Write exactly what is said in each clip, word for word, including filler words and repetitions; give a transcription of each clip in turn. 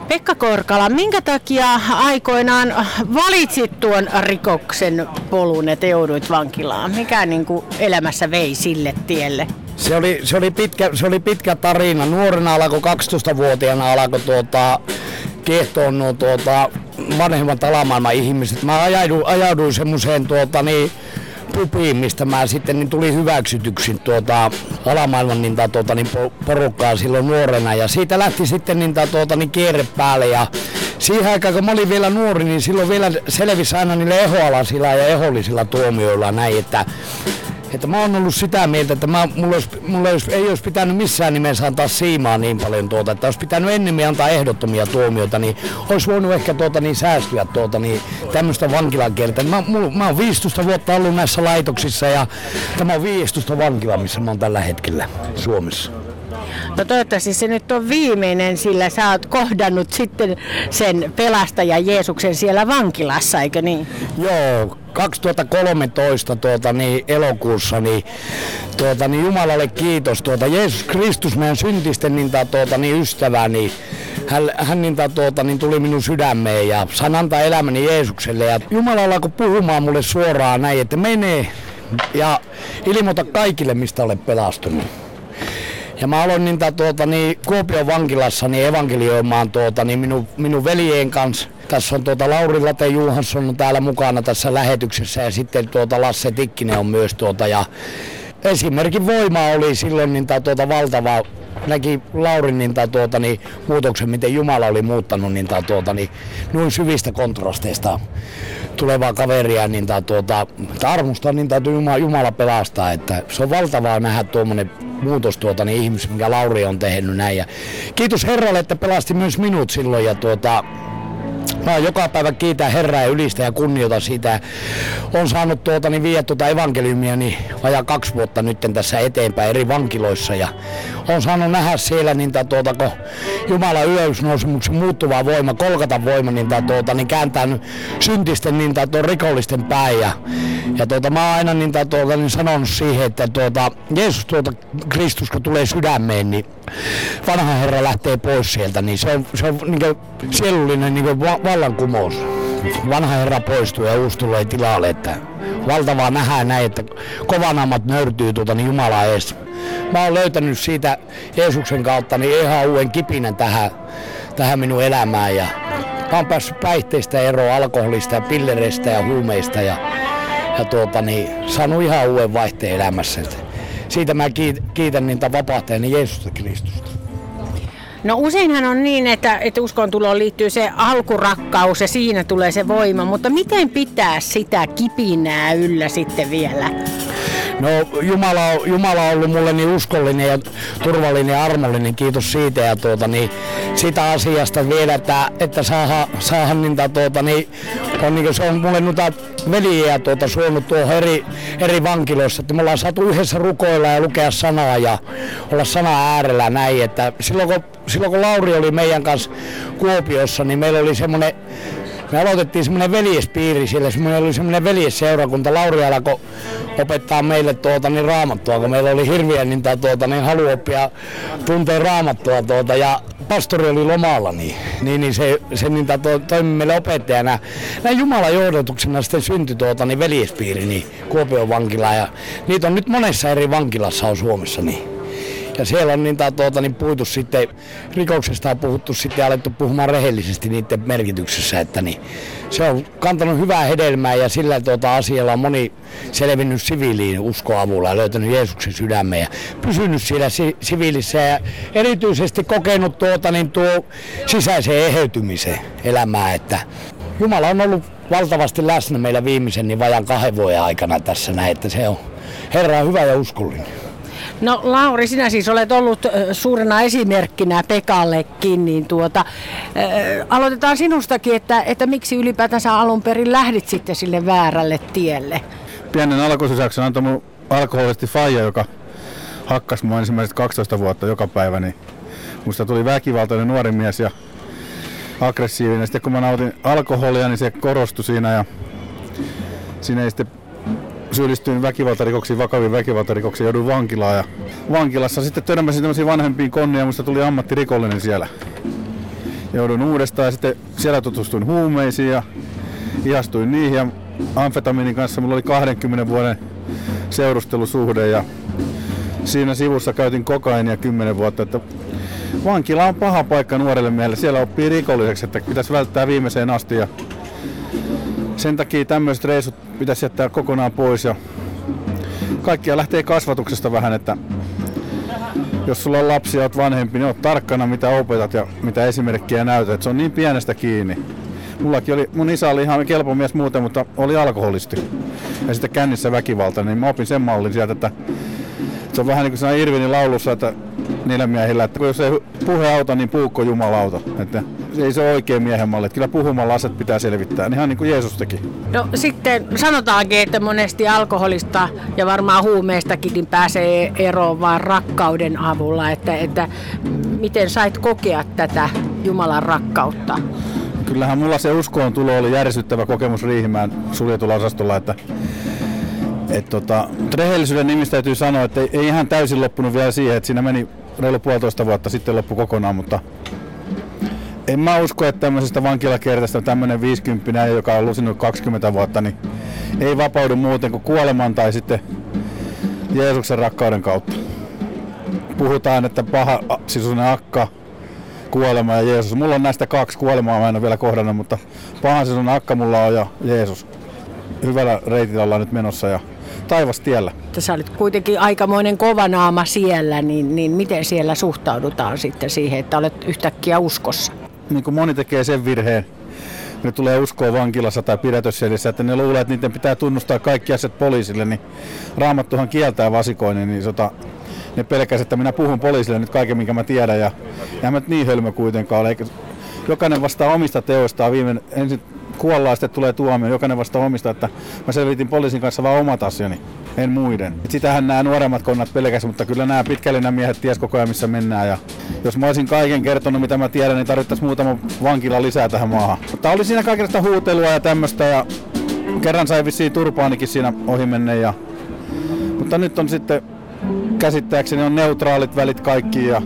Pekka Korkala, minkä takia aikoinaan valitsit tuon rikoksen polun, että jouduit vankilaan? Mikä niin kuin elämässä vei sille tielle? Se oli, se oli, pitkä, se oli pitkä tarina. Nuorena alkoi, kaksitoistavuotiaana alkoi tuota, kiehtoon nuo tuota, vanhemmat alamaailman ihmiset. Mä ajauduin, ajauduin semmoiseen tuota, niin, pubiin, mistä mä sitten niin tuli hyväksytyksi tuota, alamaailman niin, tuota, niin, porukkaa silloin nuorena. Ja siitä lähti sitten niin, tuota, niin, kierre päälle. Ja siihen aikaan, kun mä olin vielä nuori, niin silloin vielä selvisi aina niille ehoalasilla ja ehollisilla tuomioilla näin, että Että mä oon ollut sitä mieltä, että mä, mulla, olisi, mulla olisi, ei olisi pitänyt missään nimessä antaa siimaa niin paljon tuota, että olisi pitänyt ennemmin antaa ehdottomia tuomioita, niin olisi voinut ehkä tuota, niin säästyä tuota, niin tämmöistä vankilakieltä. Mä, mulla, mä oon viisitoista vuotta ollut näissä laitoksissa ja tämä on viisitoista vankila, missä mä oon tällä hetkellä Suomessa. No toivottavasti se nyt on viimeinen, sillä sä oot kohdannut sitten sen pelastajan Jeesuksen siellä vankilassa, eikö niin? Joo, kaksituhattakolmetoista tuota, niin, elokuussa niin, tuota, niin Jumalalle kiitos. Tuota, Jeesus Kristus, meidän syntisten niin, tuota, niin, ystävä, niin, hän, hän niin, tuota, niin, tuli minun sydämeen ja sain antaa elämäni Jeesukselle. Ja Jumala alkoi puhumaan mulle suoraan näin, että mene ja ilmoita kaikille, mistä olet pelastunut. Ja mä aloin niin, tuota, niin, Kuopion vankilassa niin evankelioimaan tuota, niin minun, minun veljeen kanssa. Tässä on tuota, Lauri Late Johansson on täällä mukana tässä lähetyksessä ja sitten tuota, Lasse Tikkinen on myös. Tuota, ja esimerkin voima oli silloin niin, tuota, valtava. Näki Laurin niin, tuota, niin, muutoksen, miten Jumala oli muuttanut niin, tuota, niin, noin syvistä kontrasteista tulevaa kaveria. Niin, tuota, armostaa niin, Jumala, Jumala pelastaa. Että se on valtavaa nähdä tuommoinen muutos tuota, niin, ihmis, mikä Lauri on tehnyt näin. Ja kiitos Herralle, että pelasti myös minut silloin. Ja, tuota, mä joka päivä kiitän Herraa ja ylistä ja kunnioita sitä. Olen saanut tuota, niin viedä tuota evankeliumia niin vajaa kaksi vuotta nyt tässä eteenpäin eri vankiloissa. Ja olen saanut nähdä siellä, niin, tuota, kun Jumalan ylösnousemuksen muuttuva voima, kolkata voima, niin, tuota, niin kääntää syntisten niin, tuota, rikollisten päin. Ja, ja tuota, mä oon aina niin, tuota, niin sanonut siihen, että tuota, Jeesus tuota, Kristus, kun tulee sydämeen, niin vanha Herra lähtee pois sieltä, niin se on, se on niin kuin sielullinen niin kuin vallankumous. Vanha Herra poistuu ja uusi tulee tilalle, että valtavaa nähdään näin, että kovanaamat nöyrtyy tuota niin Jumalaa ees. Mä oon löytänyt siitä Jeesuksen kautta niin ihan uuden kipinän tähän, tähän minun elämään ja mä oon päässyt päihteistä eroon, alkoholista ja pillereistä ja huumeista ja, ja tuota niin, saanut ihan uuden vaihteen elämässä. Siitä mä kiitän niitä vapahtajani Jeesusta Kristusta. No useinhan on niin, että, että uskontuloon liittyy se alkurakkaus ja siinä tulee se voima, mutta miten pitää sitä kipinää yllä sitten vielä? No Jumala, Jumala on ollut mulle niin uskollinen ja turvallinen ja armollinen, kiitos siitä ja tuota, niin, sitä asiasta vielä, että, että saadaan, saadaan niin, tuota, niin, on, niin, se on mulle noita veljiä tuota, suonut tuohon eri, eri vankiloissa, että me ollaan saatu yhdessä rukoilla ja lukea sanaa ja olla sanaa äärellä näin, että silloin kun, silloin kun Lauri oli meidän kanssa Kuopiossa, niin meillä oli semmoinen, me aloitettiin semmoinen veljespiiri sille, semmoinen oli semmoinen veljesseurakunta. Lauri alkoi opettaa meille tuota, niin raamattua, kun meillä oli hirveä niin, tuota, niin halu oppia tunteen raamattua tuota, ja pastori oli lomalla, niin, niin, niin se, se niin, to, toimi meille opettajana. Näin Jumalan johdotuksena sitten syntyi tuota, niin veljespiiri niin, Kuopion vankilaan ja niitä on nyt monessa eri vankilassa on Suomessa. Niin. Ja siellä on niin, tuota, niin puhuttu sitten, rikoksesta on puhuttu sitten ja alettu puhumaan rehellisesti niiden merkityksessä, että niin, se on kantanut hyvää hedelmää ja sillä tuota, asialla on moni selvinnyt siviiliin uskoavulla ja löytänyt Jeesuksen sydämen ja pysynyt siellä si- siviilissä ja erityisesti kokenut tuota, niin tuo sisäisen eheytymisen elämää, että Jumala on ollut valtavasti läsnä meillä viimeisen niin vajan kahden vuoden aikana tässä näin, että se on Herra on hyvä ja uskollinen. No Lauri, sinä siis olet ollut suurena esimerkkinä Pekallekin, niin tuota, äh, aloitetaan sinustakin, että, että miksi ylipäätänsä alun perin lähdit sitten sille väärälle tielle? Pienen alkusysäyksen antoi mun alkoholisti faija, joka hakkasi mua ensimmäiset kaksitoista vuotta joka päivä, niin musta tuli väkivaltainen nuori mies ja aggressiivinen. Sitten kun mä nautin alkoholia, niin se korostui siinä ja siinä ei sitten syyllistyin väkivaltarikoksiin, vakaviin väkivaltarikoksiin, jouduin vankilaan ja vankilassa sitten törmäsin tämmöisiin vanhempiin konnia ja musta tuli ammattirikollinen siellä. Joudun uudestaan ja sitten siellä tutustuin huumeisiin ja ihastuin niihin. Ja amfetamiinin kanssa mulla oli kahdenkymmenen vuoden seurustelusuhde ja siinä sivussa käytin kokainia kymmenen vuotta. Että vankila on paha paikka nuorelle miehelle. Siellä oppii rikolliseksi, että pitäisi välttää viimeiseen asti. Ja sen takia tämmöiset reissut pitäisi jättää kokonaan pois. Ja kaikkia lähtee kasvatuksesta vähän, että jos sulla on lapsia ja oot vanhempi, niin oot tarkkana mitä opetat ja mitä esimerkkiä näytät. Se on niin pienestä kiinni. Mullakin oli, mun isä oli ihan kelpo mies muuten, mutta oli alkoholisti. Ja sitten kännissä väkivalta, niin mä opin sen mallin sieltä, että se on vähän niin kuin siinä Irvinin laulussa, että niillä miehillä, että jos ei puhe auta, niin puukko jumalauta. Että ei se ole oikein miehen malli, että kyllä puhumalla asiat pitää selvittää, ihan niin kuin Jeesus teki. No sitten sanotaankin, että monesti alkoholista ja varmaan huumeistakin niin pääsee eroon vaan rakkauden avulla, että, että miten sait kokea tätä Jumalan rakkautta? Kyllähän mulla se uskoon tulo oli järisyttävä kokemus Riihimäen suljetulla osastolla, että et tota, rehellisyyden nimistä täytyy sanoa, että ei, ei ihan täysin loppunut vielä siihen, että siinä meni reilu puolitoista vuotta sitten loppu kokonaan, mutta en mä usko, että tämmöisestä vankilakertasta tämmöinen viisikymppinen, joka on lusinut kaksikymmentä vuotta, niin ei vapaudu muuten kuin kuoleman tai sitten Jeesuksen rakkauden kautta. Puhutaan, että paha sisuinen akka, kuolema ja Jeesus. Mulla on näistä kaksi kuolemaa, mä en ole vielä kohdannut, mutta pahan sisuinen akka mulla on ja Jeesus. Hyvällä reitillä ollaan nyt menossa ja taivas tiellä. Sä olit kuitenkin aikamoinen kovanaama siellä, niin, niin miten siellä suhtaudutaan sitten siihen, että olet yhtäkkiä uskossa? Niin kuin moni tekee sen virheen, ne tulee uskoa vankilassa tai pidätysselissä, että ne luulee, että niiden pitää tunnustaa kaikki asiat poliisille, niin Raamattuhan kieltää vasikoinnin, niin sota, ne pelkäs, että minä puhun poliisille nyt kaiken, minkä mä tiedän, ja en mä niin hölmö kuitenkaan ole. Jokainen vastaa omista teoistaan, viimein ensin kuollaan, sitten tulee tuomio, jokainen vastaa omista, että mä selvitin poliisin kanssa vaan omat asiani, en muiden. Et sitähän nämä nuoremmat konnat pelkäs, mutta kyllä nämä pitkällinen miehet ties koko ajan missä mennään. Ja jos mä olisin kaiken kertonut mitä mä tiedän, niin tarvittaisiin muutama vankila lisää tähän maahan. Mutta oli siinä kaikenlaista huutelua ja tämmöistä ja kerran sai vissiin turpaanikin siinä ohimenne. Ja... Mutta nyt on sitten käsittääkseni on neutraalit välit kaikki ja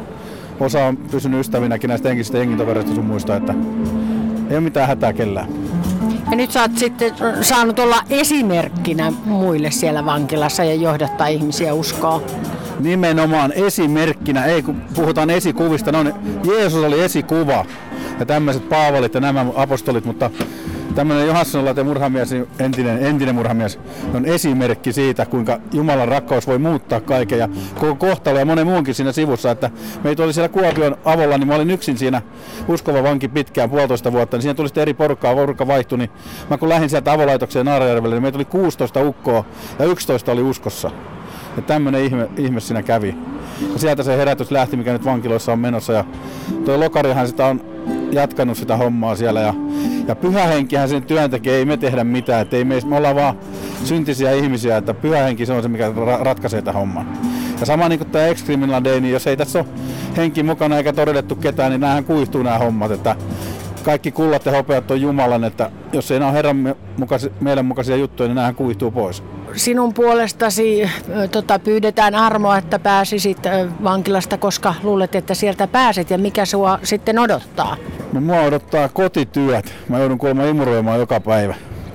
osa on pysynyt ystävinäkin näistä henkisistä jengitovereista sun muista, että ei ole mitään hätää kellään. Ja nyt sä oot sitten saanut olla esimerkkinä muille siellä vankilassa ja johdattaa ihmisiä uskoon. Nimenomaan esimerkkinä, ei kun puhutaan esikuvista, no Jeesus oli esikuva ja tämmöiset Paavalit ja nämä apostolit, mutta tämmöinen Johanssonlaite murhamies, entinen, entinen murhamies, on esimerkki siitä, kuinka Jumalan rakkaus voi muuttaa kaiken ja koko kohtalo ja monen muunkin siinä sivussa. Että meitä oli siellä Kuopion avolla, niin mä olin yksin siinä uskova vanki pitkään, puolitoista vuotta, niin siinä tuli sitten eri porukkaa, porukka vaihtui, niin mä kun lähdin sieltä avolaitokseen Naarajärvelle, niin meitä oli kuusitoista ukkoa ja yksitoista oli uskossa. Ja tämmöinen ihme, ihme siinä kävi. Ja sieltä se herätys lähti, mikä nyt vankiloissa on menossa. Ja tuo Lokarihan sitä on jatkanut sitä hommaa siellä. Ja, ja pyhä henkihän sen työn tekee, ei me tehdä mitään. Et ei me, me ollaan vaan syntisiä ihmisiä, että pyhä henki se on se, mikä ra- ratkaisee tämän homman. Ja sama niin kuin tämä ex-criminal day, niin jos ei tässä ole henki mukana eikä todellettu ketään, niin näähän kuihtuu nämä hommat. Että kaikki kullat ja hopeat on Jumalan, että jos ei nämä ole Herran mukasi, meidän mukaisia juttuja, niin näähän kuihtuu pois. Sinun puolestasi tota, pyydetään armoa, että pääsisit vankilasta, koska luulet, että sieltä pääset ja mikä sua sitten odottaa? No mua odottaa kotityöt. Mä joudun kuulemma imuroimaan joka päivä.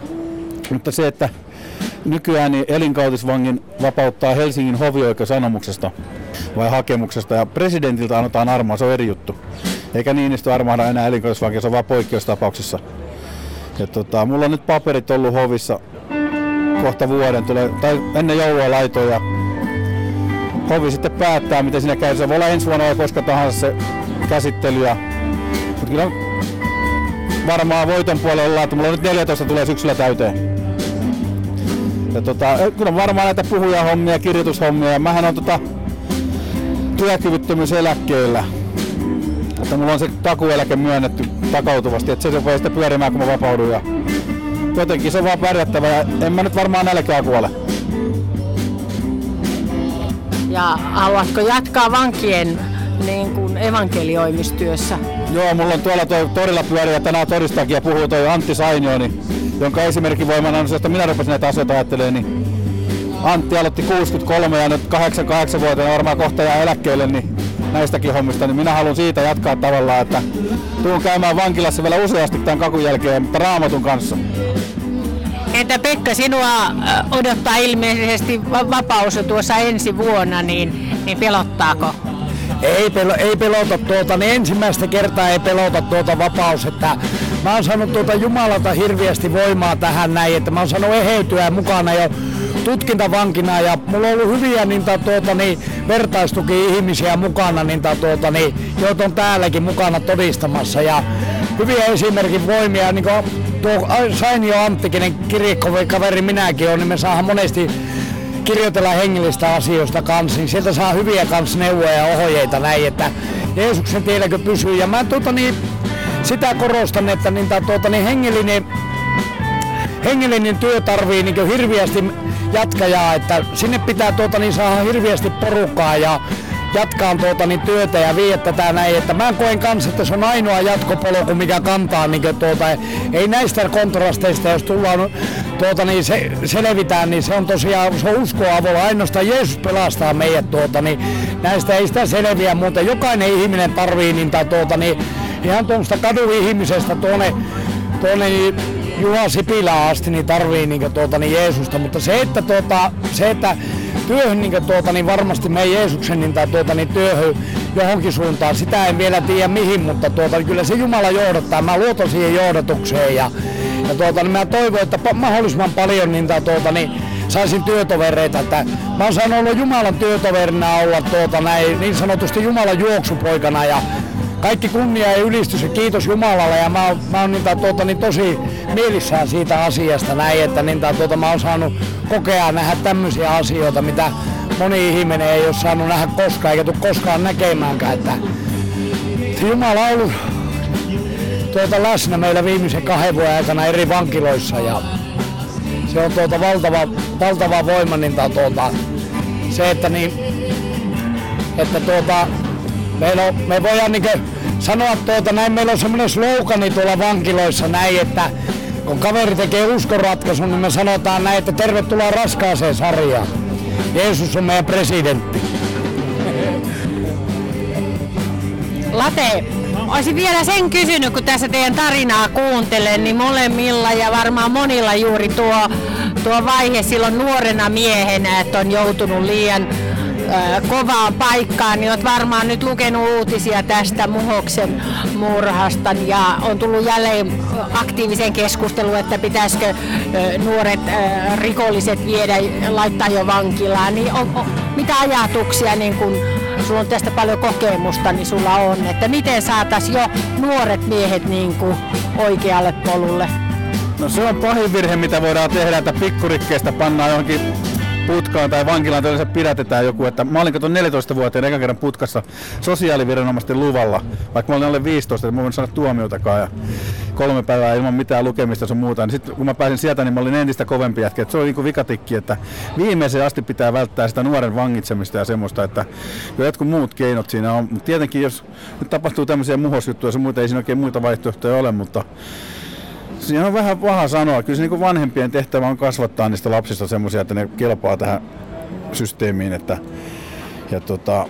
Mutta se, että nykyään niin elinkautisvangin vapauttaa Helsingin hovioikeus anomuksesta vai hakemuksesta ja presidentiltä annetaan armoa, se on eri juttu. Eikä Niinistö armahda enää elinkautisvankia, se on vaan poikkeustapauksissa. Ja tota, mulla on nyt paperit ollut hovissa kohta vuoden, tulee, tai ennen joulua laitoin ja hovi sitten päättää miten siinä käy. Se voi olla ensi vuonna vai koska tahansa se käsittely. Ja, mutta kyllä varmaan voiton puolella ollaan, että mulla on nyt neljätoista tulee syksyllä täyteen. Ja tota, kyllä varmaan näitä puhujahommia, kirjoitushommia. Mähän on tota, työkyvyttömyyseläkkeellä. Että mulla on se takueläke myönnetty takautuvasti, että se voi sitten pyörimään kun mä vapaudun. Ja jotenkin se on vaan pärjättävä ja en mä nyt varmaan nälkää kuole. Ja haluatko jatkaa vankien niin kuin evankelioimistyössä? Joo, mulla on tuolla toi torilla pyöriä tänään todistakin ja puhuu toi Antti Sainioni, jonka esimerkkivoimana on se, että minä rupesin näitä asioita ajattelemaan. Niin Antti aloitti kuusikymmentäkolme ja nyt kahdeksankymmentäkahdeksan-vuotiaana varmaan kohta jää eläkkeelle, niin näistäkin hommista, niin minä haluan siitä jatkaa tavallaan, että tuun käymään vankilassa vielä useasti tämän kakun jälkeen, mutta Raamatun kanssa. Entä Pekka, sinua odottaa ilmeisesti vapaus tuossa ensi vuonna, niin, niin pelottaako? Ei, pelo, ei pelota tuota, niin ensimmäistä kertaa ei pelota tuota vapaus, että mä oon saanut tuota Jumalalta hirveästi voimaa tähän näin, että mä oon saanut eheytyä mukana jo tutkintavankina ja mulla on ollut hyviä niin, tuota, niin, vertaistuki-ihmisiä mukana, niin, tuota, niin, joita on täälläkin mukana todistamassa ja hyviä esimerkin voimia, niin kuin tuo Sainio Anttikinen kirjekaveri minäkin on, niin me saadaan monesti kirjoitella hengellistä asioista kanssa, niin sieltä saa hyviä kans neuvoja ja ohjeita näin, että Jeesuksen tielläkö pysyy. Ja mä tuota, niin, sitä korostan, että niin, tuota, niin, hengellinen, hengellinen työ tarvii niin hirveästi jatkajaa, että sinne pitää tuota, niin, saada hirveästi porukkaa ja jatkaa tuota, niin, työtä ja viedä tätä näin, että mä koen kanssa, että se on ainoa jatkopolku, mikä kantaa, niin, tuota, ei näistä kontrasteista, jos tullaan tuota, niin se, selvitään, niin se on tosiaan se on uskoa avulla, ainoastaan Jeesus pelastaa meidät, tuota, niin näistä ei sitä selviä, mutta jokainen ihminen tarvii niin, tuota, niin, ihan tuosta kadun-ihmisestä tuonne, tuonne niin, Juha Sipilään asti niin tarvii niin, tuota, niin Jeesusta, mutta se, että, tuota, se, että työhön niin, tuota, niin varmasti me Jeesuksen niin, tuota, niin työhön johonkin suuntaan, sitä en vielä tiedä mihin, mutta tuota, kyllä se Jumala johdattaa, mä luotan siihen johdatukseen ja, ja tuota, niin mä toivon, että mahdollisimman paljon niin, tuota, niin, saisin työtovereita, että mä oon saanut olla Jumalan työtoverina olla tuota, näin, niin sanotusti Jumalan juoksupoikana ja kaikki kunnia ja ylistys ja kiitos Jumalalle ja mä oon, mä oon niin, tuota, niin, tosi mielissään siitä asiasta näin, että niin, tuota, mä oon saanut kokea ja nähdä tämmöisiä asioita, mitä moni ihminen ei ole saanut nähdä koskaan eikä tule koskaan näkemäänkään, että Jumala on ollut tuota, läsnä meillä viimeisen kahden vuoden aikana eri vankiloissa ja se on tuota, valtava, valtava voima, niin, tuota, se, että, niin, että tuota, meillä on, me voidaan niin sanoa, tuota, näin, meillä on semmoinen slogani tuolla vankiloissa näin, että kun kaveri tekee uskonratkaisun, niin me sanotaan näin, että tervetuloa raskaaseen sarjaan. Jeesus on meidän presidentti. Late, olisin vielä sen kysynyt, kun tässä teidän tarinaa kuuntelen, niin molemmilla ja varmaan monilla juuri tuo, tuo vaihe silloin nuorena miehenä, että on joutunut liian äh, kovaan paikkaan, niin olet varmaan nyt lukenut uutisia tästä Muhoksen murhasta ja on tullut jälleen aktiivisen keskusteluun, että pitäisikö äh, nuoret äh, rikolliset viedä, laittaa jo vankilaan, niin on, on, mitä ajatuksia niin kun sulla on tästä paljon kokemusta, niin sulla on, että miten saataisiin jo nuoret miehet niin kuin oikealle polulle? No se on pahin virhe, mitä voidaan tehdä, että pikkurikkeestä pannaan johonkin putkaan tai vankilaan, tai se pidätetään joku. Että mä olin tuon neljätoistavuotiaan ekan kerran putkassa sosiaaliviranomaisten luvalla, vaikka mä olin alle viisitoista, että mä voin saada tuomiotakaan ja kolme päivää ilman mitään lukemista sun muuta. Niin sitten kun mä pääsin sieltä, niin mä olin entistä kovempi jätkä. Se on niinku vikatikki, että viimeiseen asti pitää välttää sitä nuoren vangitsemista ja semmoista, että jo jotkut muut keinot siinä on. Mutta tietenkin jos nyt tapahtuu tämmöisiä muhosjuttuja, se muita ei siinä oikein muita vaihtoehtoja ole, mutta siinä on vähän paha sanoa. Kyllä se niin vanhempien tehtävä on kasvattaa niistä lapsista semmoisia, että ne kelpaa tähän systeemiin. Että, ja tota,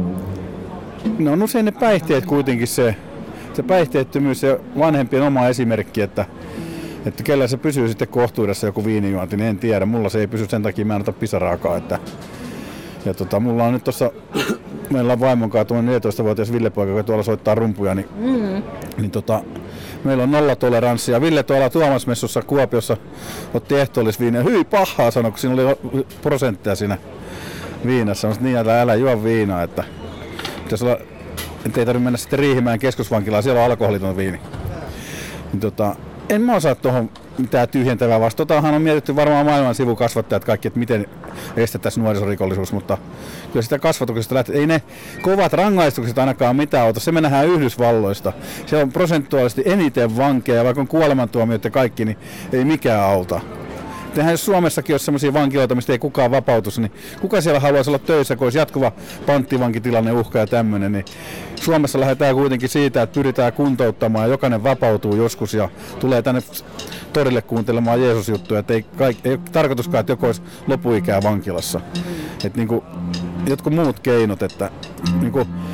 ne on usein ne päihteet kuitenkin se, se päihteettömyys ja vanhempien oma esimerkki, että, että kellä se pysyy sitten kohtuudessa joku viinijuonti, niin en tiedä. Mulla se ei pysy sen takia, mä en ota pisaraakaan. Että, ja tota, mulla on nyt tossa, meillä on vaimon kanssa tuon neljätoistavuotias Ville-poika, joka tuolla soittaa rumpuja, niin, mm. niin tota, meillä on nollatoleranssi ja Ville tuolla Tuomasmessussa Kuopiossa otti ehtoollisviiniä. Hyi pahaa sanoi, kun siinä oli prosentteja siinä viinassa. Sanoin, niin, älä, älä juo viinaa, että pitäisi olla, et ei tarvitse mennä sitten Riihimäen keskusvankilaan, siellä on alkoholiton viini. Niin tota, en mä osaa tuohon mitään tyhjentävää vasta. Totahan on mietitty varmaan maailman sivukasvattajat kaikki, että miten estettäisiin nuorisorikollisuus, mutta kyllä sitä kasvatuksesta lähtee. Ei ne kovat rangaistukset ainakaan mitään auta. Se me nähdään Yhdysvalloista. Siellä on prosentuaalisesti eniten vankeja, vaikka on kuolemantuomiot ja kaikki, niin ei mikään auta. Tehän jos Suomessakin olisi sellaisia vankiloita, mistä ei kukaan vapautus, niin kuka siellä haluaisi olla töissä, kun olisi jatkuva panttivankitilanne, uhka ja tämmöinen. Niin Suomessa lähdetään kuitenkin siitä, että pyritään kuntouttamaan ja jokainen vapautuu joskus ja tulee tänne torille kuuntelemaan Jeesus-juttuja. Että ei, kaik, ei ole tarkoituskaan, että joku olisi lopuikää vankilassa. Että niin kuin, jotkut muut keinot, että niin kuin,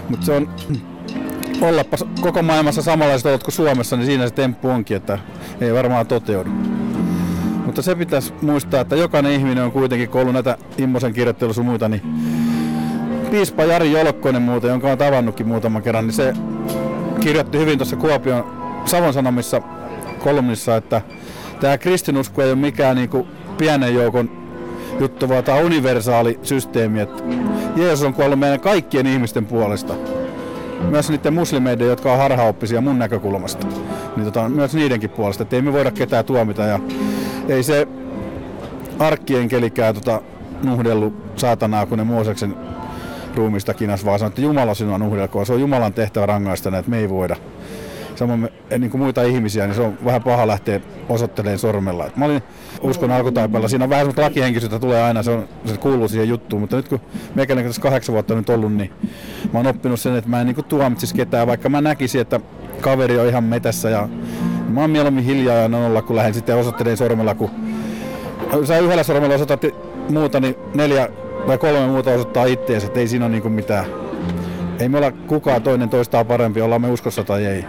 Mutta se on ollapa koko maailmassa samanlaiset olot kuin Suomessa, niin siinä se temppu onkin, että ei varmaan toteudu. Mutta se pitäisi muistaa, että jokainen ihminen on kuitenkin, kun ollut näitä Immosen kirjoittelussa muita, niin piispa Jari Jolkkonen muuten, jonka on tavannutkin muutaman kerran, niin se kirjoitti hyvin tuossa Kuopion Savon Sanomissa kolumnissa, että tämä kristinusko ei ole mikään niin kuin pienen joukon juttu, vaan tämä on universaali systeemi, että Jeesus on kuollut meidän kaikkien ihmisten puolesta. Myös niiden muslimeiden, jotka on harhaoppisia mun näkökulmasta, niin tota, myös niidenkin puolesta, että ei me voida ketään tuomita. Ja ei se arkkienkelikä tota, nuhdellut saatanaa, kun ne Mooseksen ruumista kinas, vaan sanoi, että Jumala sinua nuhdelkoon. Se on Jumalan tehtävä rangaista, että me ei voida. Samoin me, niin kuin muita ihmisiä, niin se on vähän paha lähteä osoittelemaan sormella. Et mä olin uskon alkutaipaalla. Siinä on vähän semmoista lakihenkisyyttä tulee aina, se, on, se kuuluu siihen juttuun. Mutta nyt kun meikäläinen tässä kahdeksan vuotta nyt ollut, niin mä oon oppinut sen, että mä en niin kuin tuomitsisi ketään, vaikka mä näkisin, että kaveri on ihan metässä. Ja mä oon mieluummin hiljaa ja nolla, kun lähden sitten osoittelemaan sormella. Kun sä yhdellä sormella osoitat muuta, niin neljä tai kolme muuta osoittaa itseäsi, että ei siinä ole niin kuin mitään. Ei me olla kukaan toinen toistaan parempi, ollaan me uskossa tai ei.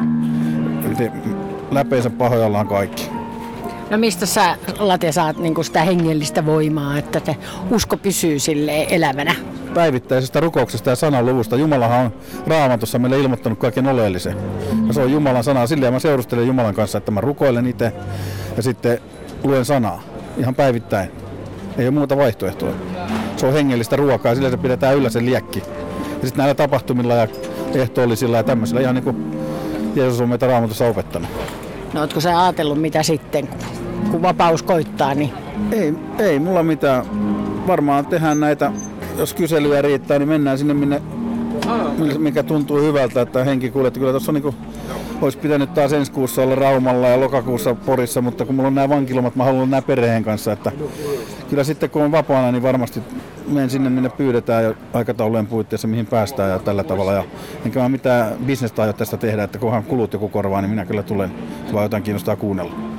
Läpeensä pahoja ollaan kaikki. No mistä sä, Late, saat niinku sitä hengellistä voimaa, että te usko pysyy silleen elävänä? Päivittäisestä rukouksesta ja sananluvusta. Jumalahan on Raamatussa meille ilmoittanut kaiken oleellisen. Ja se on Jumalan sana. Silleen mä seurustelen Jumalan kanssa, että mä rukoilen itse ja sitten luen sanaa. Ihan päivittäin. Ei ole muuta vaihtoehtoa. Se on hengellistä ruokaa ja sillä se pidetään yllä se liekki. Ja sitten näillä tapahtumilla ja ehtoollisilla ja tämmöisillä, ihan niin kuin Jeesus on meitä Raamatussa opettanut. No ootko sä ajatellut mitä sitten, kun vapaus koittaa? Niin... Ei, ei mulla mitään. Varmaan tehdään näitä, jos kyselyä riittää, niin mennään sinne, minne, mikä tuntuu hyvältä, että henki kuljetti. Kyllä tuossa niin olisi pitänyt taas ensi kuussa olla Raumalla ja lokakuussa Porissa, mutta kun mulla on nämä vankilomat, mä haluan olla nämä perheen kanssa. Että kyllä sitten kun on vapaana, niin varmasti menen sinne, minne pyydetään ja aikataulujen puitteissa, mihin päästään ja tällä tavalla. Ja enkä mä mitään bisnestä aio tästä tehdä, että kunhan kulut joku korvaa, niin minä kyllä tulen, vaan jotain kiinnostaa kuunnella.